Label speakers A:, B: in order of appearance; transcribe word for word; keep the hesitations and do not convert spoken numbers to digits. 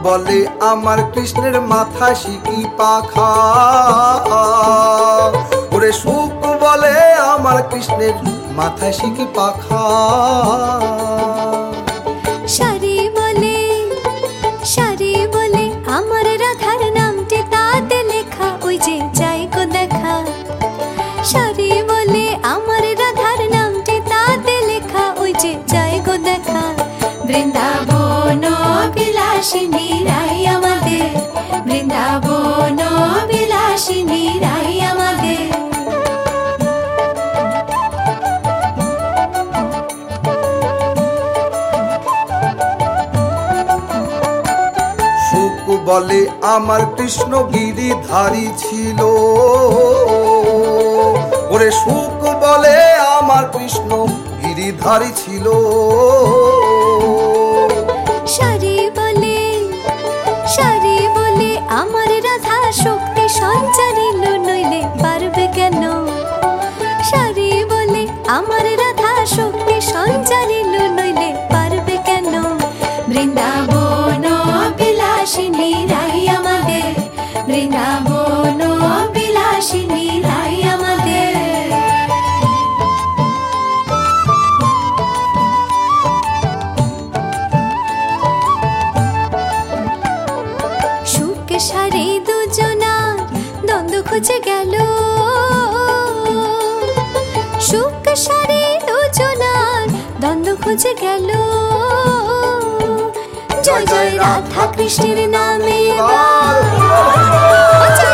A: বলে আমার কৃষ্ণের মাথা শিকি পাখা, ওরে সুখ বলে আমার কৃষ্ণের মাথা শিকি পাখা।
B: সারি বলে সারি বলে আমার রাধার নামটি তাতে লেখা, ওই যে যাই গো দেখা। সারি বলে আমার রাধার নামটি তাতে লেখা, ওই যে যাই গো দেখা। বৃন্দাবন বিলাসিনী রাই আমাদের, বৃন্দাবন বিলাসিনী রাই আমাদের।
A: সুখ বলে আমার কৃষ্ণ গিরিধারী ছিল, ওরে সুখ বলে আমার কৃষ্ণ গিরিধারী ছিল।
B: সারি বলে সারি বলে আমার রাধা শক্তি সঞ্চারিল, নইলে পারবে কেন। সারি বলে আমার রাধা শক্তি সঞ্চারিল, নইলে পারবে কেন। বৃন্দাবন বিলাসিনী রাই আমাদের, বৃন্দাবন বিলাসিনী রাই আমাদের। সুখ সারি দুজনার দ্বন্দ্ব খুঁজে গেল, সুখ সারি দুজনার দ্বন্দ্ব খুঁজে গেল। জয় জয় রাধা কৃষ্ণের নামে।